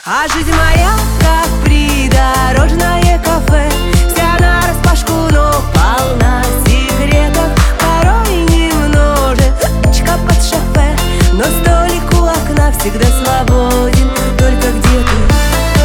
А жизнь моя, как придорожное кафе, вся нараспашку, но полна секретов. Порой немножечко под шофе, но столик у окна всегда свободен. Только где ты?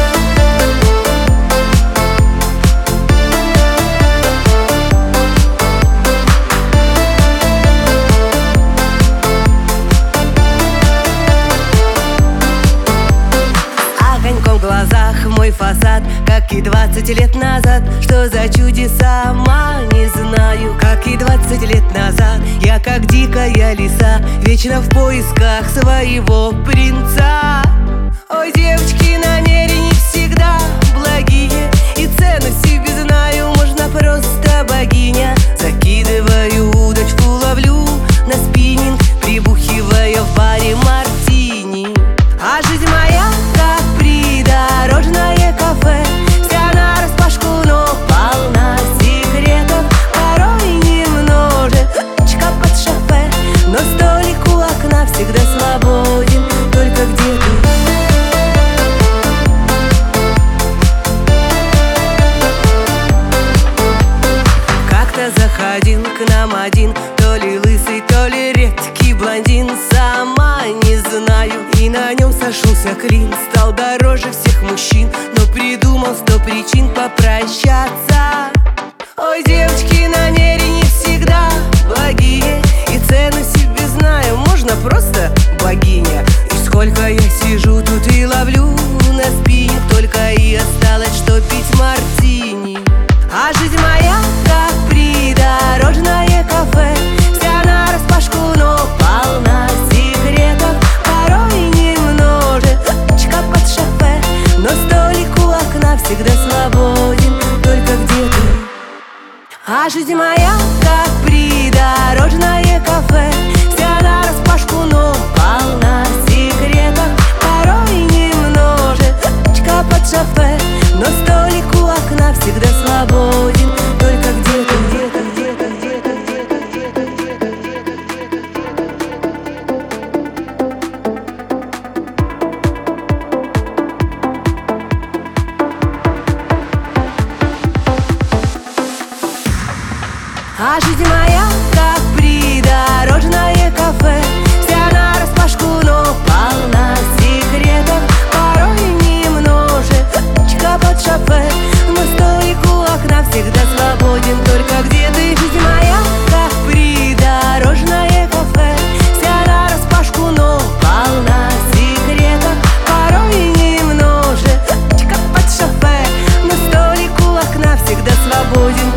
В глазах мой фасад, как и 20 лет назад. Что за чудеса, сама не знаю. Как и 20 лет назад, я как дикая лиса, вечно в поисках своего принца. Ой, девочки, намерения всегда благие, и цену себе знаю, можно просто богиня. Закидываю удочку, ловлю на спиннинг, прибухивая в баре мартини. А жизнь моя, как придорожное кафе, вся нараспашку, но полна секретов. Порой немножечко под шофе, но столик у окна всегда свободен. Только где ты? Как-то заходил к нам один, то ли лысый, то ли редкий блондин, сама не знаю. И на нем сошелся клин, стал дороже всех мужчин, но придумал 100 причин попрощаться. Ой, девочки, намерения всегда благие, и цену себе знаю, можно просто богиня. И сколько я сижу тут и ловлю на спиннинг, только и осталось, что пить мартини. А жизнь моя, как придорожное кафе, вся нараспашку, но полна секретов. Порой немножечко под шофе, но столик у окна всегда свободен. Только где ты? А жизнь моя, как придорожное кафе, вся нараспашку, но полна секретов. Порой немножечко под шофе, но столик у окна всегда свободен. Только где ты, где ты, где ты, где ты, где ты, где ты, где ты, где ты, где ты. А жизнь моя, как придорожное кафе, вся нараспашку, но полна секретов. Порой немножечко под шофе, но столик у окна всегда свободен. Только где ты? Жизнь моя, как придорожное кафе, вся нараспашку, но полна секретов. Порой немножечко под шофе, но столик у окна всегда свободен.